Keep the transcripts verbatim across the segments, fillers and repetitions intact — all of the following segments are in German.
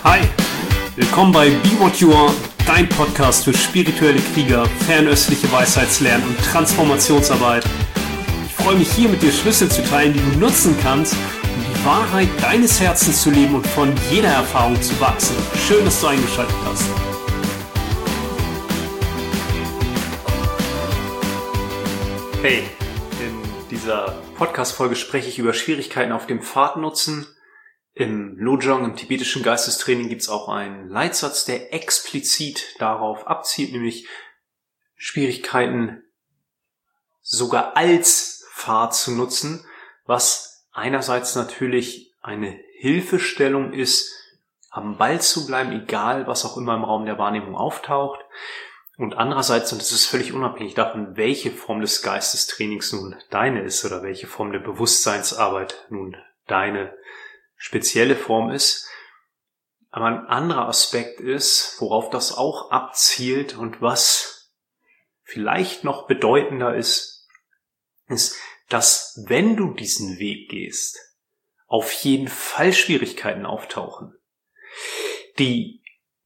Hi, willkommen bei Be What You Are, dein Podcast für spirituelle Krieger, fernöstliche Weisheitslernen und Transformationsarbeit. Ich freue mich hier mit dir Schlüssel zu teilen, die du nutzen kannst, um die Wahrheit deines Herzens zu leben und von jeder Erfahrung zu wachsen. Schön, dass du eingeschaltet hast. Hey, in dieser Podcast-Folge spreche ich über Schwierigkeiten auf dem Pfad nutzen. Im Lojong, im tibetischen Geistestraining, gibt es auch einen Leitsatz, der explizit darauf abzielt, nämlich Schwierigkeiten sogar als Pfad zu nutzen, was einerseits natürlich eine Hilfestellung ist, am Ball zu bleiben, egal was auch immer im Raum der Wahrnehmung auftaucht. Und andererseits, und das ist völlig unabhängig davon, welche Form des Geistestrainings nun deine ist oder welche Form der Bewusstseinsarbeit nun deine spezielle Form ist, aber ein anderer Aspekt ist, worauf das auch abzielt und was vielleicht noch bedeutender ist, ist, dass wenn du diesen Weg gehst, auf jeden Fall Schwierigkeiten auftauchen. Die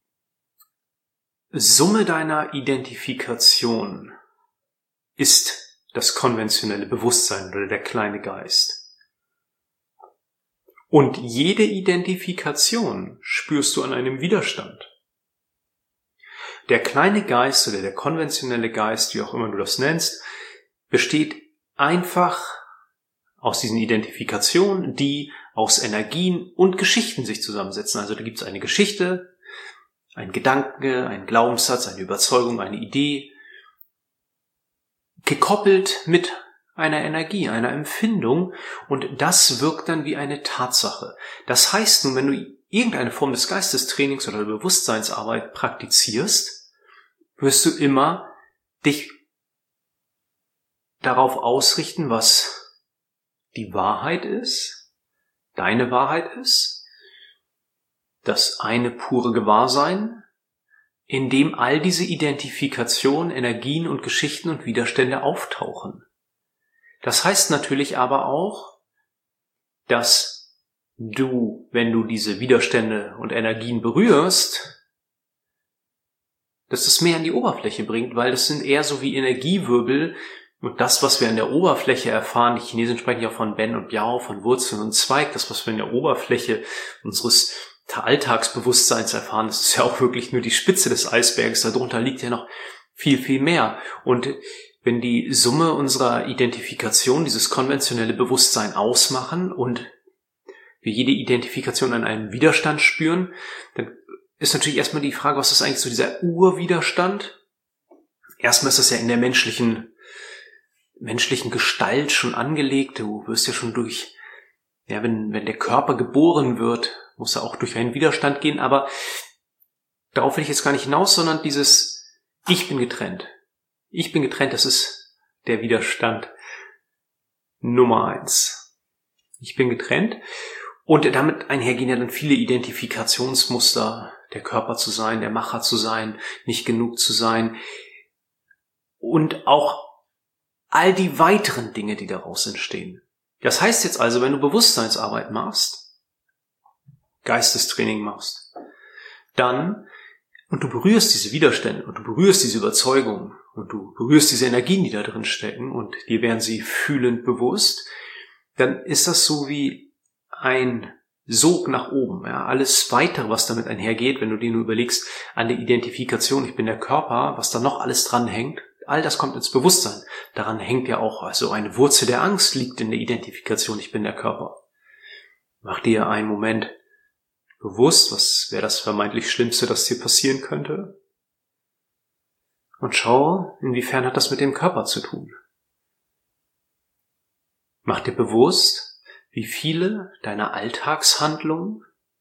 Summe deiner Identifikation ist das konventionelle Bewusstsein oder der kleine Geist. Und jede Identifikation spürst du an einem Widerstand. Der kleine Geist oder der konventionelle Geist, wie auch immer du das nennst, besteht einfach aus diesen Identifikationen, die aus Energien und Geschichten sich zusammensetzen. Also da gibt es eine Geschichte, ein Gedanke, ein Glaubenssatz, eine Überzeugung, eine Idee, gekoppelt mit einer Energie, einer Empfindung, und das wirkt dann wie eine Tatsache. Das heißt nun, wenn du irgendeine Form des Geistestrainings oder Bewusstseinsarbeit praktizierst, wirst du immer dich darauf ausrichten, was die Wahrheit ist, deine Wahrheit ist, das eine pure Gewahrsein, in dem all diese Identifikationen, Energien und Geschichten und Widerstände auftauchen. Das heißt natürlich aber auch, dass du, wenn du diese Widerstände und Energien berührst, dass das mehr an die Oberfläche bringt, weil das sind eher so wie Energiewirbel, und das, was wir an der Oberfläche erfahren, die Chinesen sprechen ja von Ben und Biao, von Wurzeln und Zweig, das, was wir an der Oberfläche unseres Alltagsbewusstseins erfahren, das ist ja auch wirklich nur die Spitze des Eisbergs, darunter liegt ja noch viel, viel mehr. Und wenn die Summe unserer Identifikation dieses konventionelle Bewusstsein ausmachen und wir jede Identifikation an einem Widerstand spüren, dann ist natürlich erstmal die Frage, was ist eigentlich so dieser Urwiderstand? Erstmal ist das ja in der menschlichen, menschlichen Gestalt schon angelegt. Du wirst ja schon durch, ja, wenn, wenn der Körper geboren wird, muss er auch durch einen Widerstand gehen, aber darauf will ich jetzt gar nicht hinaus, sondern dieses Ich bin getrennt. Ich bin getrennt, das ist der Widerstand Nummer eins. Ich bin getrennt, und damit einhergehen ja dann viele Identifikationsmuster, der Körper zu sein, der Macher zu sein, nicht genug zu sein und auch all die weiteren Dinge, die daraus entstehen. Das heißt jetzt also, wenn du Bewusstseinsarbeit machst, Geistestraining machst, dann, und du berührst diese Widerstände und du berührst diese Überzeugungen und du berührst diese Energien, die da drin stecken, und dir werden sie fühlend bewusst, dann ist das so wie ein Sog nach oben. Ja, alles Weitere, was damit einhergeht, wenn du dir nur überlegst, an der Identifikation, ich bin der Körper, was da noch alles dran hängt, all das kommt ins Bewusstsein. Daran hängt ja auch, also eine Wurzel der Angst liegt in der Identifikation, ich bin der Körper. Mach dir einen Moment bewusst, was wäre das vermeintlich Schlimmste, das dir passieren könnte? Und schau, inwiefern hat das mit dem Körper zu tun. Mach dir bewusst, wie viele deiner Alltagshandlungen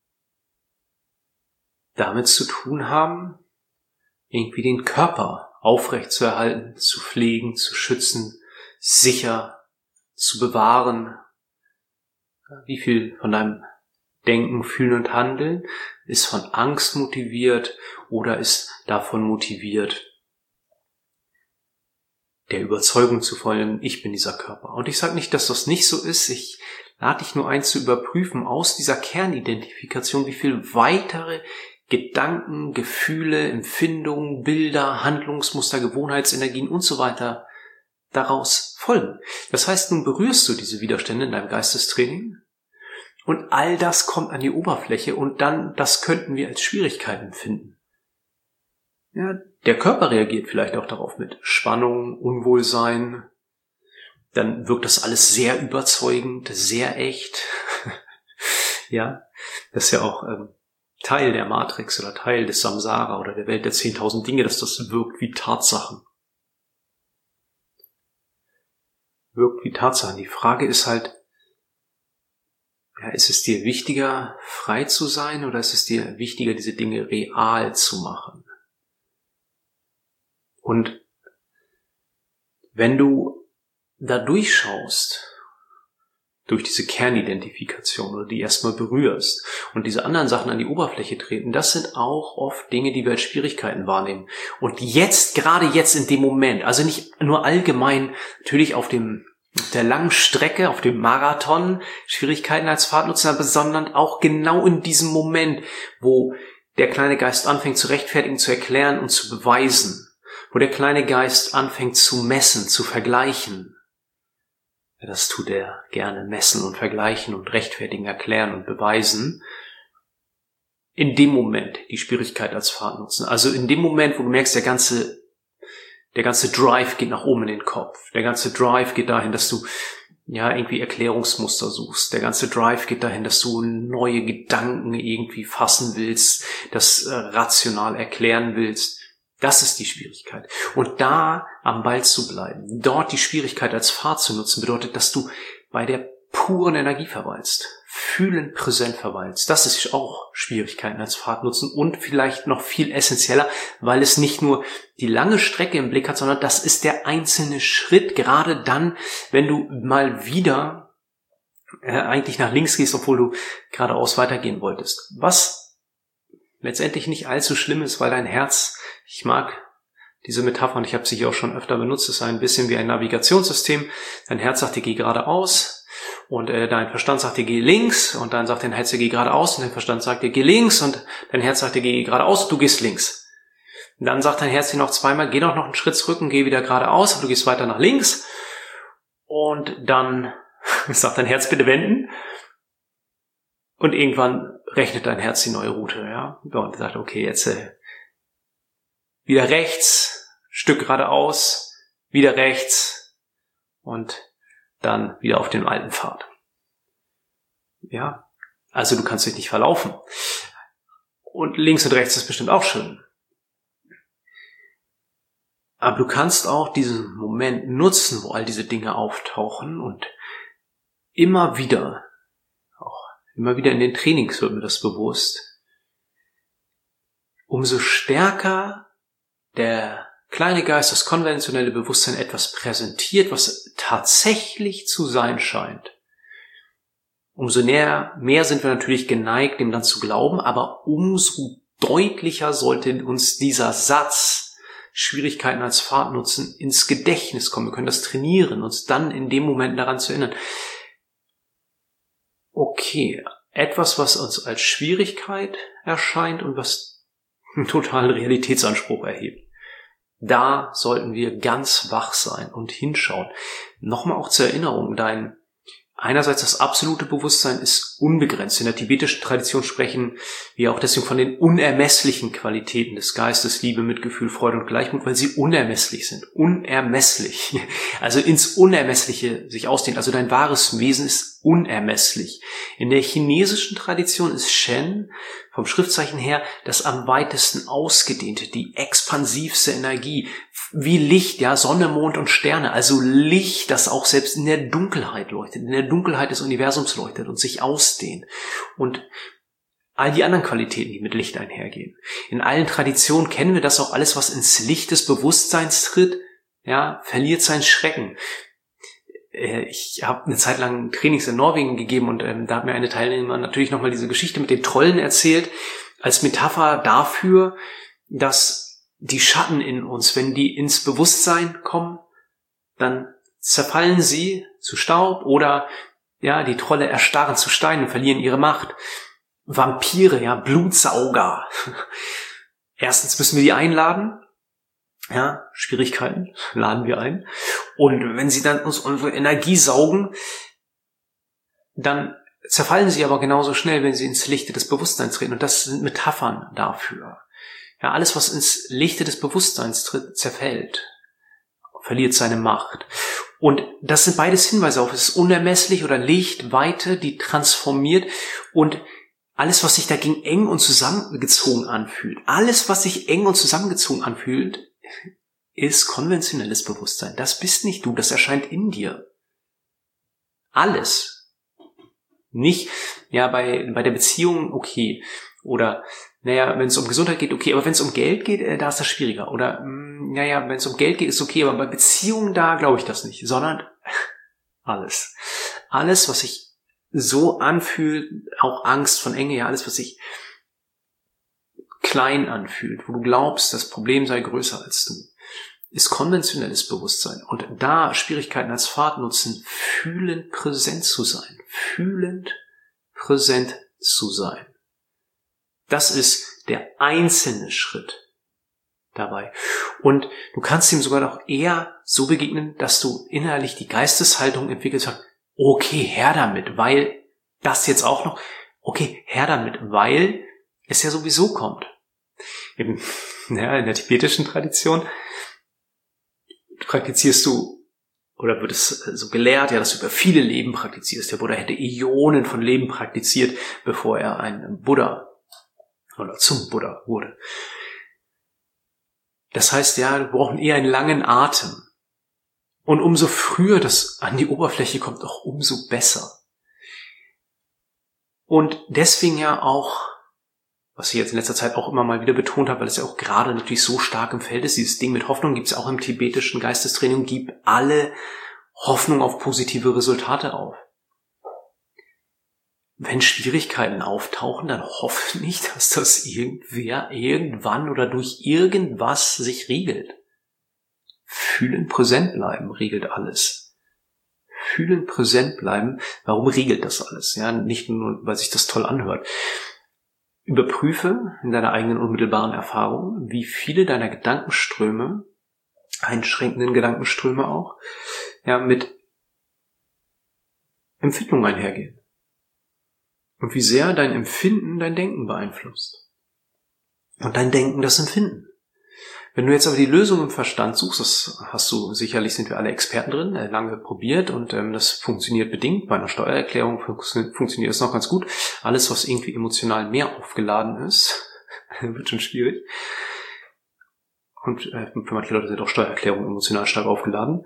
damit zu tun haben, irgendwie den Körper aufrechtzuerhalten, zu pflegen, zu schützen, sicher zu bewahren. Wie viel von deinem Denken, Fühlen und Handeln ist von Angst motiviert oder ist davon motiviert, der Überzeugung zu folgen, ich bin dieser Körper. Und ich sage nicht, dass das nicht so ist. Ich lade dich nur ein zu überprüfen aus dieser Kernidentifikation, wie viel weitere Gedanken, Gefühle, Empfindungen, Bilder, Handlungsmuster, Gewohnheitsenergien und so weiter daraus folgen. Das heißt, nun berührst du diese Widerstände in deinem Geistestraining und all das kommt an die Oberfläche und dann, das könnten wir als Schwierigkeiten empfinden. Ja, der Körper reagiert vielleicht auch darauf mit Spannung, Unwohlsein. Dann wirkt das alles sehr überzeugend, sehr echt. Ja, das ist ja auch ähm, Teil der Matrix oder Teil des Samsara oder der Welt der zehntausend Dinge, dass das wirkt wie Tatsachen. Wirkt wie Tatsachen. Die Frage ist halt, ja, ist es dir wichtiger, frei zu sein oder ist es dir wichtiger, diese Dinge real zu machen? Und wenn du da durchschaust, durch diese Kernidentifikation oder die erstmal berührst und diese anderen Sachen an die Oberfläche treten, das sind auch oft Dinge, die wir als Schwierigkeiten wahrnehmen. Und jetzt, gerade jetzt in dem Moment, also nicht nur allgemein, natürlich auf dem auf der langen Strecke, auf dem Marathon Schwierigkeiten als Fahrtnutzer, sondern auch genau in diesem Moment, wo der kleine Geist anfängt zu rechtfertigen, zu erklären und zu beweisen, wo der kleine Geist anfängt zu messen, zu vergleichen. Ja, das tut er gerne, messen und vergleichen und rechtfertigen, erklären und beweisen. In dem Moment die Schwierigkeit als Fahrtnutzen. Also in dem Moment, wo du merkst, der ganze, der ganze Drive geht nach oben in den Kopf. Der ganze Drive geht dahin, dass du ja irgendwie Erklärungsmuster suchst. Der ganze Drive geht dahin, dass du neue Gedanken irgendwie fassen willst, das äh, rational erklären willst. Das ist die Schwierigkeit. Und da am Ball zu bleiben, dort die Schwierigkeit als Fahrt zu nutzen, bedeutet, dass du bei der puren Energie verweilst, fühlend präsent verweilst. Das ist auch Schwierigkeiten als Fahrt nutzen und vielleicht noch viel essentieller, weil es nicht nur die lange Strecke im Blick hat, sondern das ist der einzelne Schritt, gerade dann, wenn du mal wieder äh, eigentlich nach links gehst, obwohl du geradeaus weitergehen wolltest. Was letztendlich nicht allzu schlimm ist, weil dein Herz, ich mag diese Metapher und ich habe sie hier auch schon öfter benutzt, ist ein bisschen wie ein Navigationssystem. Dein Herz sagt dir, geh geradeaus und äh, dein Verstand sagt dir, geh links und dann sagt dein Herz dir, geh geradeaus und dein Verstand sagt dir, geh links und dein Herz sagt dir, geh geradeaus und du gehst links. Und dann sagt dein Herz dir noch zweimal, geh doch noch einen Schritt zurück und geh wieder geradeaus und du gehst weiter nach links und dann sagt dein Herz, bitte wenden. Und irgendwann rechnet dein Herz die neue Route, ja. Und sagt, okay, jetzt äh, wieder rechts, Stück geradeaus, wieder rechts und dann wieder auf den alten Pfad. Ja, also du kannst dich nicht verlaufen. Und links und rechts ist bestimmt auch schön. Aber du kannst auch diesen Moment nutzen, wo all diese Dinge auftauchen und immer wieder, auch immer wieder in den Trainings wird mir das bewusst, umso stärker der kleine Geist, das konventionelle Bewusstsein etwas präsentiert, was tatsächlich zu sein scheint. Umso näher, mehr sind wir natürlich geneigt, dem dann zu glauben, aber umso deutlicher sollte uns dieser Satz, Schwierigkeiten als Fahrt nutzen, ins Gedächtnis kommen. Wir können das trainieren, uns dann in dem Moment daran zu erinnern. Okay, etwas, was uns als Schwierigkeit erscheint und was einen totalen Realitätsanspruch erhebt. Da sollten wir ganz wach sein und hinschauen. Nochmal auch zur Erinnerung, dein einerseits das absolute Bewusstsein ist unbegrenzt. In der tibetischen Tradition sprechen wir auch deswegen von den unermesslichen Qualitäten des Geistes, Liebe, Mitgefühl, Freude und Gleichmut, weil sie unermesslich sind. Unermesslich. Also ins Unermessliche sich ausdehnt. Also dein wahres Wesen ist unermesslich. In der chinesischen Tradition ist Shen vom Schriftzeichen her das am weitesten ausgedehnte, die expansivste Energie, wie Licht, ja, Sonne, Mond und Sterne, also Licht, das auch selbst in der Dunkelheit leuchtet, in der Dunkelheit des Universums leuchtet und sich ausdehnt und all die anderen Qualitäten, die mit Licht einhergehen. In allen Traditionen kennen wir das auch, alles, was ins Licht des Bewusstseins tritt, ja, verliert seinen Schrecken. Ich habe eine Zeit lang Trainings in Norwegen gegeben und ähm, da hat mir eine Teilnehmerin natürlich nochmal diese Geschichte mit den Trollen erzählt, als Metapher dafür, dass die Schatten in uns, wenn die ins Bewusstsein kommen, dann zerfallen sie zu Staub oder ja, die Trolle erstarren zu Steinen und verlieren ihre Macht. Vampire, ja, Blutsauger. Erstens müssen wir die einladen. Ja, Schwierigkeiten laden wir ein. Und wenn sie dann uns unsere Energie saugen, dann zerfallen sie aber genauso schnell, wenn sie ins Lichte des Bewusstseins treten. Und das sind Metaphern dafür. Ja, alles, was ins Lichte des Bewusstseins tritt, zerfällt, verliert seine Macht. Und das sind beides Hinweise auf, es ist unermesslich oder Lichtweite, die transformiert, und alles, was sich dagegen eng und zusammengezogen anfühlt, alles, was sich eng und zusammengezogen anfühlt, ist konventionelles Bewusstsein. Das bist nicht du, das erscheint in dir. Alles. Nicht, ja, bei, bei der Beziehung, okay. Oder, naja, wenn es um Gesundheit geht, okay. Aber wenn es um Geld geht, äh, da ist das schwieriger. Oder, mh, naja, wenn es um Geld geht, ist okay. Aber bei Beziehungen, da glaube ich das nicht. Sondern alles. Alles, was sich so anfühlt, auch Angst von Enge, ja, alles, was sich klein anfühlt, wo du glaubst, das Problem sei größer als du, ist konventionelles Bewusstsein. Und da Schwierigkeiten als Pfad nutzen, fühlend präsent zu sein. Fühlend präsent zu sein. Das ist der einzelne Schritt dabei. Und du kannst ihm sogar noch eher so begegnen, dass du innerlich die Geisteshaltung entwickelt hast, okay, her damit, weil das jetzt auch noch, okay, her damit, weil es ja sowieso kommt. Eben, ja, in der tibetischen Tradition praktizierst du, oder wird es so gelehrt, ja, dass du über viele Leben praktizierst. Der Buddha hätte Äonen von Leben praktiziert, bevor er ein Buddha oder zum Buddha wurde. Das heißt, ja, wir brauchen eher einen langen Atem. Und umso früher das an die Oberfläche kommt, auch umso besser. Und deswegen ja auch, was ich jetzt in letzter Zeit auch immer mal wieder betont habe, weil es ja auch gerade natürlich so stark im Feld ist, dieses Ding mit Hoffnung gibt es auch im tibetischen Geistestraining, gib alle Hoffnung auf positive Resultate auf. Wenn Schwierigkeiten auftauchen, dann hoffe nicht, dass das irgendwer irgendwann oder durch irgendwas sich regelt. Fühlen, präsent bleiben, regelt alles. Fühlen, präsent bleiben, warum regelt das alles? Ja, nicht nur, weil sich das toll anhört. Überprüfe in deiner eigenen unmittelbaren Erfahrung, wie viele deiner Gedankenströme, einschränkenden Gedankenströme auch, ja, mit Empfindungen einhergehen. Und wie sehr dein Empfinden dein Denken beeinflusst. Und dein Denken das Empfinden. Wenn du jetzt aber die Lösung im Verstand suchst, das hast du, sicherlich sind wir alle Experten drin, lange probiert, und ähm, das funktioniert bedingt. Bei einer Steuererklärung fun- funktioniert es noch ganz gut. Alles, was irgendwie emotional mehr aufgeladen ist, wird schon schwierig. Und äh, für manche Leute sind auch Steuererklärungen emotional stark aufgeladen.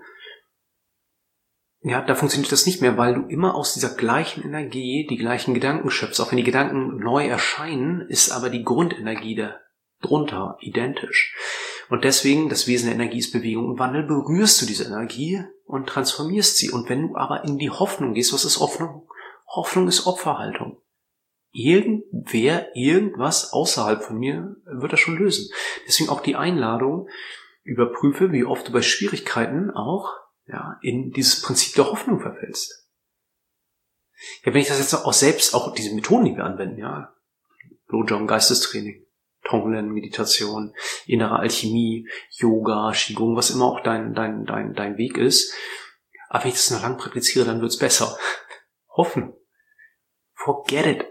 Ja, da funktioniert das nicht mehr, weil du immer aus dieser gleichen Energie die gleichen Gedanken schöpfst. Auch wenn die Gedanken neu erscheinen, ist aber die Grundenergie darunter identisch. Und deswegen, das Wesen der Energie ist Bewegung und Wandel, berührst du diese Energie und transformierst sie. Und wenn du aber in die Hoffnung gehst, was ist Hoffnung? Hoffnung ist Opferhaltung. Irgendwer, irgendwas außerhalb von mir wird das schon lösen. Deswegen auch die Einladung, überprüfe, wie oft du bei Schwierigkeiten auch ja, in dieses Prinzip der Hoffnung verfällst. Ja, wenn ich das jetzt auch selbst, auch diese Methoden, die wir anwenden, ja, Lojong, Geistestraining, Tonglen, Meditation, innere Alchemie, Yoga, Qigong, was immer auch dein, dein, dein, dein Weg ist. Aber wenn ich das noch lang praktiziere, dann wird's besser. Hoffen. Forget it.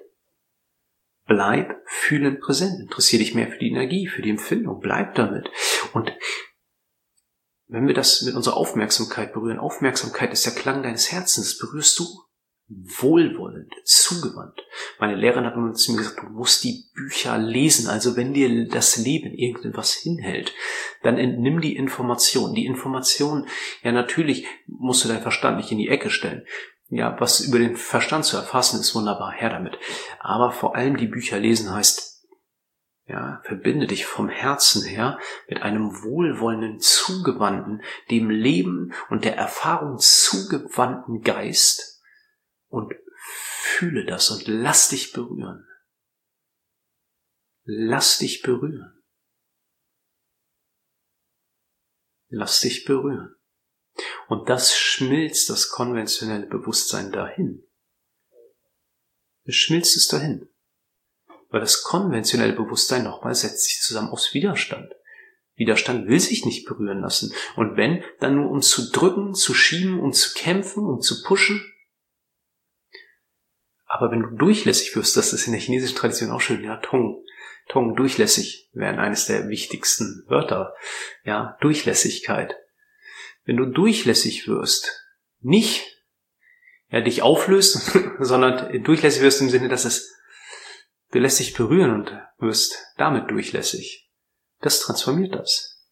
Bleib fühlend präsent. Interessier dich mehr für die Energie, für die Empfindung. Bleib damit. Und wenn wir das mit unserer Aufmerksamkeit berühren, Aufmerksamkeit ist der Klang deines Herzens, das berührst du wohlwollend, zugewandt. Meine Lehrerin hat mir zu mir gesagt, du musst die Bücher lesen. Also wenn dir das Leben irgendwas hinhält, dann entnimm die Information. Die Information, ja natürlich musst du deinen Verstand nicht in die Ecke stellen. Ja, was über den Verstand zu erfassen, ist wunderbar, her damit. Aber vor allem die Bücher lesen heißt, ja, verbinde dich vom Herzen her mit einem wohlwollenden, zugewandten, dem Leben und der Erfahrung zugewandten Geist und fühle das und lass dich berühren. Lass dich berühren. Lass dich berühren. Und das schmilzt das konventionelle Bewusstsein dahin. schmilzt es dahin. Weil das konventionelle Bewusstsein nochmal setzt sich zusammen aus Widerstand. Widerstand will sich nicht berühren lassen. Und wenn, dann nur um zu drücken, zu schieben, um zu kämpfen, um zu pushen. Aber wenn du durchlässig wirst, das ist in der chinesischen Tradition auch schön, ja, Tong, Tong, durchlässig, wären eines der wichtigsten Wörter. Ja, Durchlässigkeit. Wenn du durchlässig wirst, nicht, ja, dich auflöst, sondern durchlässig wirst im Sinne, dass es, du lässt dich berühren und wirst damit durchlässig. Das transformiert das.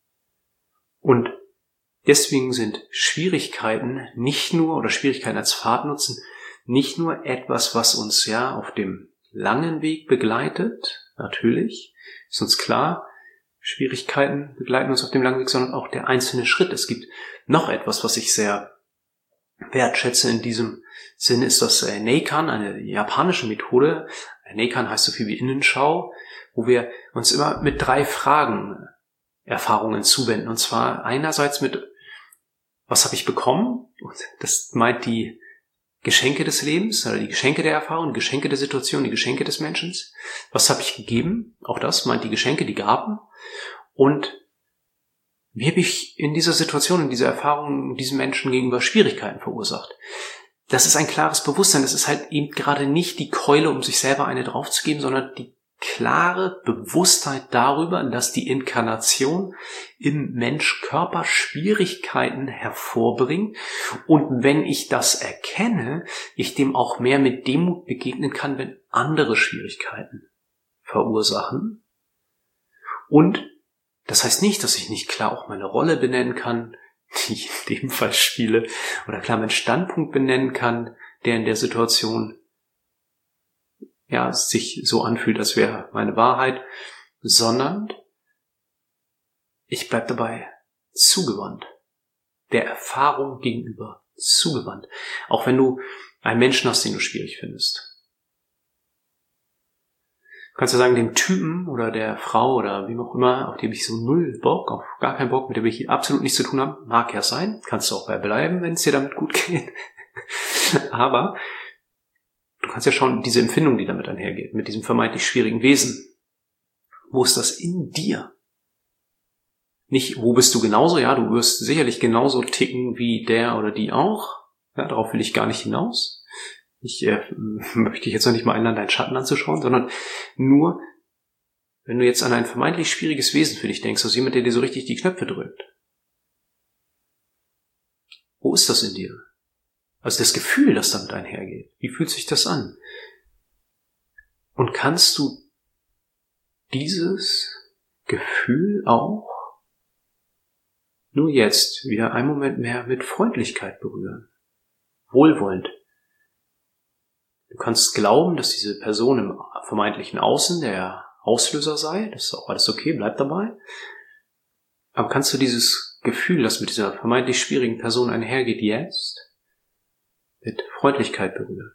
Und deswegen sind Schwierigkeiten nicht nur, oder Schwierigkeiten als Fahrtnutzen, nicht nur etwas, was uns ja auf dem langen Weg begleitet, natürlich, ist uns klar, Schwierigkeiten begleiten uns auf dem langen Weg, sondern auch der einzelne Schritt. Es gibt noch etwas, was ich sehr wertschätze in diesem Sinne, ist das Neikan, eine japanische Methode. Neikan heißt so viel wie Innenschau, wo wir uns immer mit drei Fragen Erfahrungen zuwenden. Und zwar einerseits mit, was habe ich bekommen? Und das meint die Geschenke des Lebens, oder die Geschenke der Erfahrung, die Geschenke der Situation, die Geschenke des Menschen. Was habe ich gegeben? Auch das meint die Geschenke, die Gaben. Und wie habe ich in dieser Situation, in dieser Erfahrung, diesem Menschen gegenüber Schwierigkeiten verursacht? Das ist ein klares Bewusstsein. Das ist halt eben gerade nicht die Keule, um sich selber eine draufzugeben, sondern die klare Bewusstheit darüber, dass die Inkarnation im Mensch-Körper Schwierigkeiten hervorbringt. Und wenn ich das erkenne, ich dem auch mehr mit Demut begegnen kann, wenn andere Schwierigkeiten verursachen. Und das heißt nicht, dass ich nicht klar auch meine Rolle benennen kann, die ich in dem Fall spiele, oder klar meinen Standpunkt benennen kann, der in der Situation ja sich so anfühlt, als wäre meine Wahrheit, sondern ich bleib dabei zugewandt, der Erfahrung gegenüber zugewandt. Auch wenn du einen Menschen hast, den du schwierig findest. Du kannst ja sagen, dem Typen oder der Frau oder wem auch immer, auf dem ich so null Bock, auf gar keinen Bock, mit dem ich absolut nichts zu tun habe, mag ja sein. Kannst du auch bei bleiben, wenn es dir damit gut geht. Aber du kannst ja schauen, diese Empfindung, die damit einhergeht, mit diesem vermeintlich schwierigen Wesen. Wo ist das in dir? Nicht, wo bist du genauso? Ja, du wirst sicherlich genauso ticken wie der oder die auch. Ja, darauf will ich gar nicht hinaus. Ich äh, möchte dich jetzt noch nicht mal einladen, deinen Schatten anzuschauen, sondern nur, wenn du jetzt an ein vermeintlich schwieriges Wesen für dich denkst, also jemand, der dir so richtig die Knöpfe drückt. Wo ist das in dir? Also das Gefühl, das damit einhergeht. Wie fühlt sich das an? Und kannst du dieses Gefühl auch nur jetzt wieder einen Moment mehr mit Freundlichkeit berühren? Wohlwollend. Du kannst glauben, dass diese Person im vermeintlichen Außen der Auslöser sei. Das ist auch alles okay, bleib dabei. Aber kannst du dieses Gefühl, das mit dieser vermeintlich schwierigen Person einhergeht, jetzt mit Freundlichkeit berühren?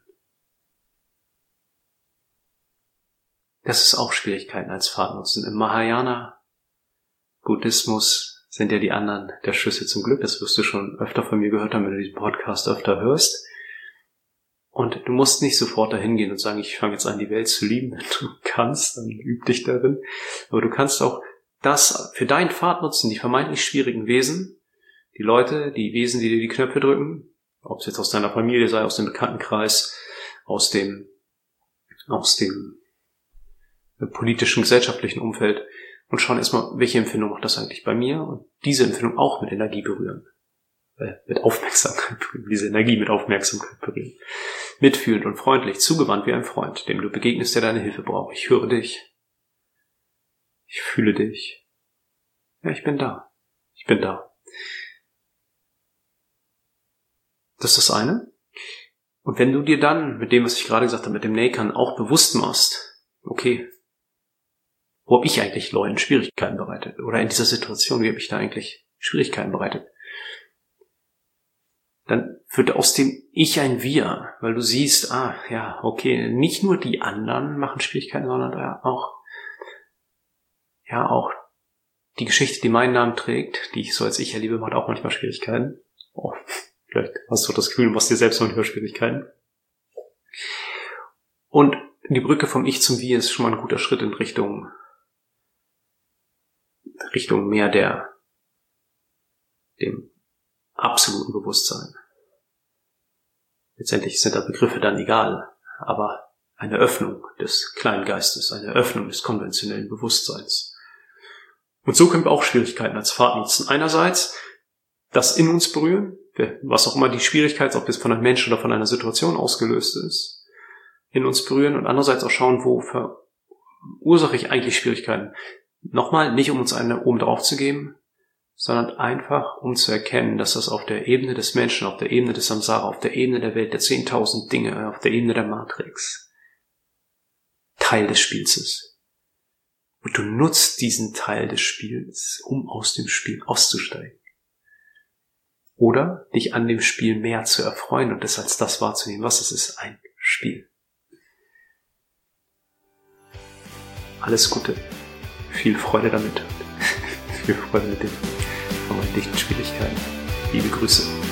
Das ist auch Schwierigkeiten als Fahrtnutzen. Im Mahayana-Buddhismus sind ja die anderen der Schlüssel zum Glück. Das wirst du schon öfter von mir gehört haben, wenn du diesen Podcast öfter hörst. Und du musst nicht sofort dahin gehen und sagen, ich fange jetzt an, die Welt zu lieben. Wenn du kannst, dann üb dich darin. Aber du kannst auch das für deinen Fahrtnutzen, die vermeintlich schwierigen Wesen, die Leute, die Wesen, die dir die Knöpfe drücken, ob es jetzt aus deiner Familie sei, aus dem Bekanntenkreis, aus dem, aus dem politischen, gesellschaftlichen Umfeld, und schauen erstmal, welche Empfindung macht das eigentlich bei mir, und diese Empfindung auch mit Energie berühren. Mit Aufmerksamkeit berühren, diese Energie mit Aufmerksamkeit berühren. Mitfühlend und freundlich, zugewandt wie ein Freund, dem du begegnest, der deine Hilfe braucht. Ich höre dich. Ich fühle dich. Ja, ich bin da. Ich bin da. Das ist das eine. Und wenn du dir dann mit dem, was ich gerade gesagt habe, mit dem Neikan auch bewusst machst, okay, wo habe ich eigentlich Leuten Schwierigkeiten bereitet? Oder in dieser Situation, wie habe ich da eigentlich Schwierigkeiten bereitet? Dann wird aus dem Ich ein Wir, weil du siehst, ah, ja, okay, nicht nur die anderen machen Schwierigkeiten, sondern auch, ja, auch die Geschichte, die meinen Namen trägt, die ich so als Ich erlebe, macht auch manchmal Schwierigkeiten. Oh, vielleicht hast du das Gefühl, du machst dir selbst manchmal Schwierigkeiten. Und die Brücke vom Ich zum Wir ist schon mal ein guter Schritt in Richtung, Richtung mehr der, dem absoluten Bewusstsein. Letztendlich sind da Begriffe dann egal, aber eine Öffnung des Kleingeistes, eine Öffnung des konventionellen Bewusstseins. Und so können wir auch Schwierigkeiten als Pfad nutzen. Einerseits das in uns berühren, was auch immer die Schwierigkeit, ob es von einem Menschen oder von einer Situation ausgelöst ist, in uns berühren und andererseits auch schauen, wo verursache ich eigentlich Schwierigkeiten. Nochmal, nicht um uns eine oben drauf zu geben, sondern einfach um zu erkennen, dass das auf der Ebene des Menschen, auf der Ebene des Samsara, auf der Ebene der Welt der zehntausend Dinge, auf der Ebene der Matrix Teil des Spiels ist. Und du nutzt diesen Teil des Spiels, um aus dem Spiel auszusteigen. Oder dich an dem Spiel mehr zu erfreuen und es als das wahrzunehmen, was es ist, ein Spiel. Alles Gute. Viel Freude damit. Viel Freude mit den vermeintlichen Schwierigkeiten. Liebe Grüße.